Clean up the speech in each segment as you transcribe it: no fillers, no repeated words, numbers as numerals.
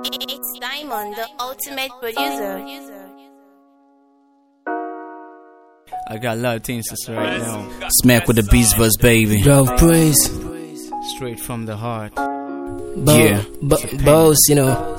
It's Diamond, the ultimate producer. I got a lot of things to say right now. Smack with the Beast Buzz, baby. Love praise. Straight from the heart. Boss, you know.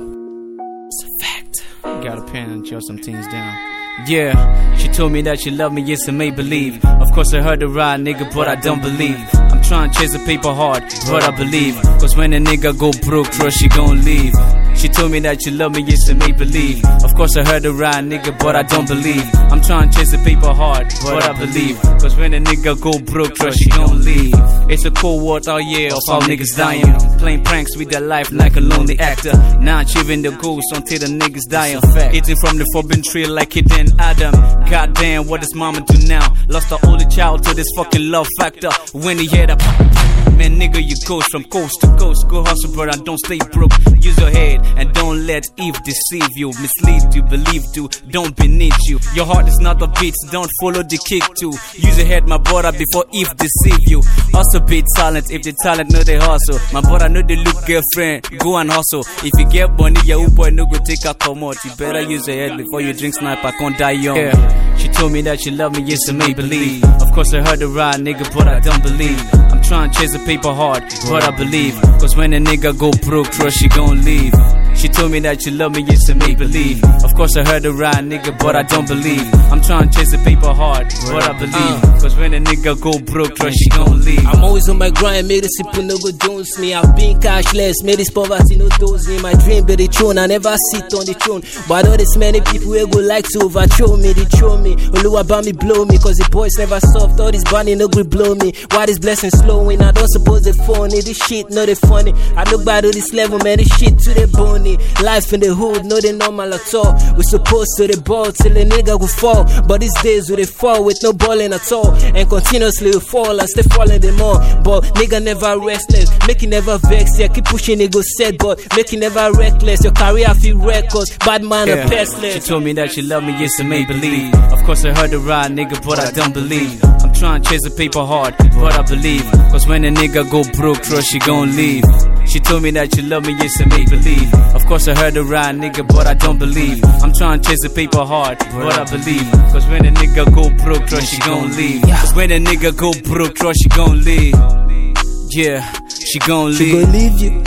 It's a fact. Got a pen and jot some things down. Yeah, she told me that she loved me, it's a make-believe. Of course I heard her right, nigga, but I don't believe. I'm trying to chase the paper hard, but I believe. Cause when a nigga go broke, trust she gon' leave. She told me that she loved me, it's a make-believe. Of course I heard her right, nigga, but I don't believe. I'm trying to chase the paper hard, but I believe. Cause when a nigga go broke, trust she gon' leave. It's a cold world out here of all niggas dying, playing pranks with their life like a lonely actor. Now achieving the goals until the niggas dying. Eating from the forbidden tree like it and Adam. Goddamn, what does mama do now? Lost her only child to this fucking love factor. When he hear that, man, nigga, you ghost from coast to coast. Go hustle, brother, don't stay broke. Use your head and don't let Eve deceive you, mislead you, believe you, don't beneath you. Your heart is not a beat, don't follow the kick too. Use your head, my brother, before Eve deceive you. Also be talent, if the talent know they hustle. My brother know they look girlfriend, go and hustle. If you get money, your boy no go take a come out. You better use your head before you drink sniper, can't die young. Yeah. She told me that she loved me, yes, I may believe. Of course I heard her right, nigga, but I don't believe. I'm trying to chase the paper hard, but I believe. Cause when a nigga go broke, trust she gon' leave. She told me that she loved me, yes, I may believe. Of course I heard her right, nigga, but I don't believe. I'm trying to chase the paper hard, but I believe. Cause when a nigga go broke, trust she gon' leave. I'm always on my grind, made this people no go dose me. I've been cashless, made this poverty no dose me. My dream be the throne, I never sit on the throne. But all this many people will go like to overthrow me, they throw me. Oluwa about me, blow me, cause the boys never soft. All this bunny no go blow me. Why this blessing slowing? I don't suppose they phony. This shit no they funny. I look back to this level, man, this shit to the bony. Life in the hood, no they normal at all. We supposed to the ball till the nigga go fall. But these days we they fall with no balling at all. And continuously we fall and stay falling them more. But nigga never restless, make it never vex. Yeah, keep pushing it go set, but make it never reckless. Your career feel reckless, bad man or pestless. She told me that she loved me, yes, I may believe. Of course I heard her right, nigga, but I don't believe. I'm trying to chase the paper hard, but I believe. Cause when a nigga go broke, trust she gon' leave. She told me that she loved me, yes, I may believe. Of course I heard her right, nigga, but I don't believe. I'm trying to chase the paper hard, but I believe. Cause when a nigga go broke, trust she gon' leave. Cause when a nigga go broke, trust she gon' leave. Yeah, she gon' leave. She gon' leave you.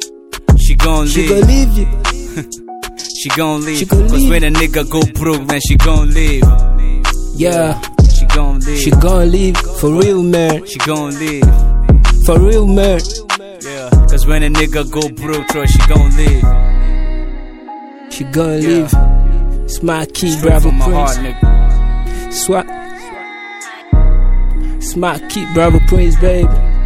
She gon' leave. She gon' leave you. She gon' leave. She gon' Cause leave. when a nigga go broke, man, she gon' leave. Yeah, She gon' leave. she gon' leave for real, man. She gon' leave. For real, man. Yeah, cause when a nigga go broke, trust she gon' leave. She gon' Yeah. leave. Smart key, Straight Bravo from my heart, Prince. nigga. Smart key, Bravo Prince, baby.